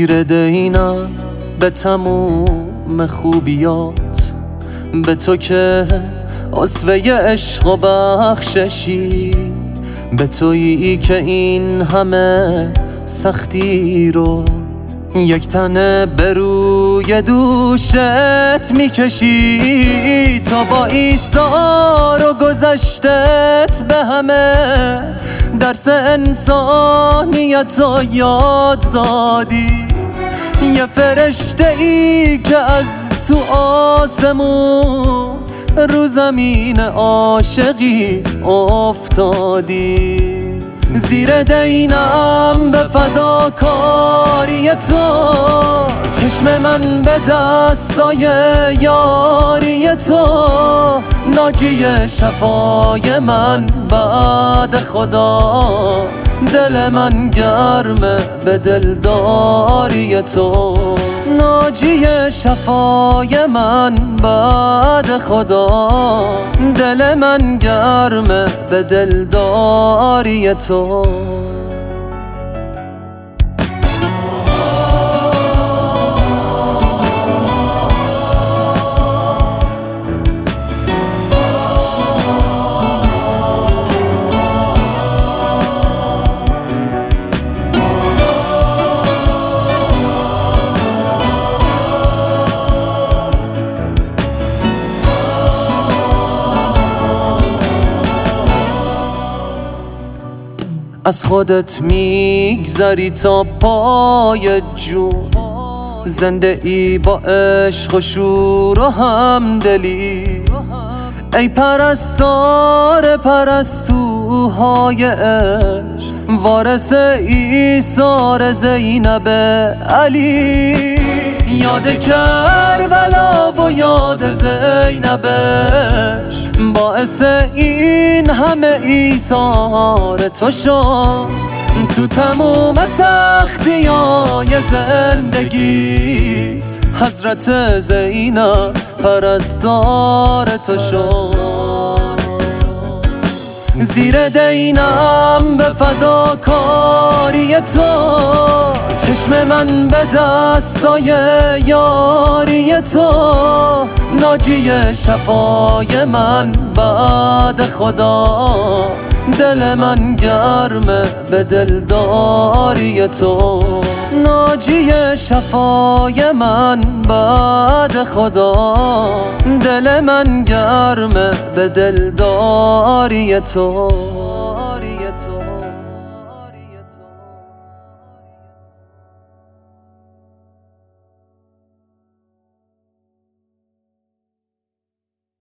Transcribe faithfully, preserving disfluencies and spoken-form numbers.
زیر دینم به تموم خوبیات، به تو که عضوه عشق و بخششی، به تویی که این همه سختی رو یک تنه به روی دوشت میکشی. تا با ایثار و گذشتت به همه درس انسانیت رو یاد دادی. یه فرشته ای که از تو آسمون رو زمین عاشقی افتادی. زیر دینم به فداکاری تو، چشم من به دستای یاری تو، ناجی شفای من بعد خدا. دل من گرمه به دلداری تو، ناجی شفای من بعد خدا. دل من گرمه به دلداری تو. از خودت میگذری تا پای جون، زنده ای با عشق و شور و همدلی. ای پرستار پرستوهای عشق، وارث ایثار زینب علی. یاد کربلا و یاد زینبش، باعث این همه ایثار تو شد. تو تموم سختیای زندگیت حضرت زینب پرستار تو شد. زیر دینم به فداکاری تو، چشم من به دستای یاری تو، ناجی شفای من بعد خدا. دل من گرمه به دلداری تو، ناجی شفای من بعد خدا. دل من گرمه به دلداری تو.